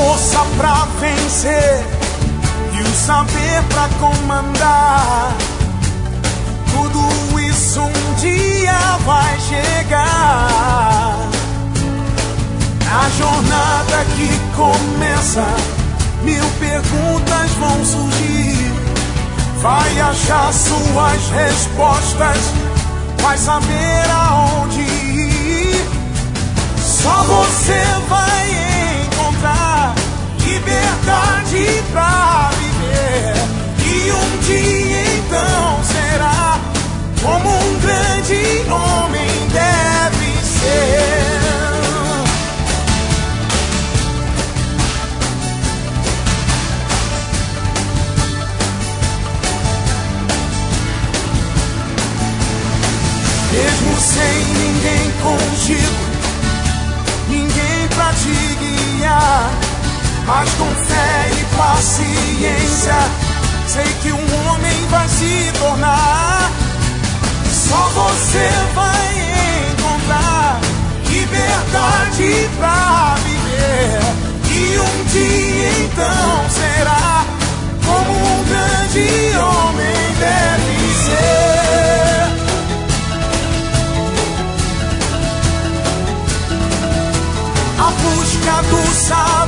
força pra vencer e o saber pra comandar. Tudo isso um dia vai chegar. Na jornada que começa, 1000 perguntas vão surgir. Vai achar suas respostas, vai saber aonde ir. Só você vai encontrar liberdade pra viver. E um dia então será como um grande homem deve ser. Mesmo sem ninguém contigo, ninguém pra te guiar, mas com fé e paciência, sei que um homem vai se tornar. Só você vai encontrar liberdade pra viver. E um dia então será como um grande homem deve ser. A busca do saber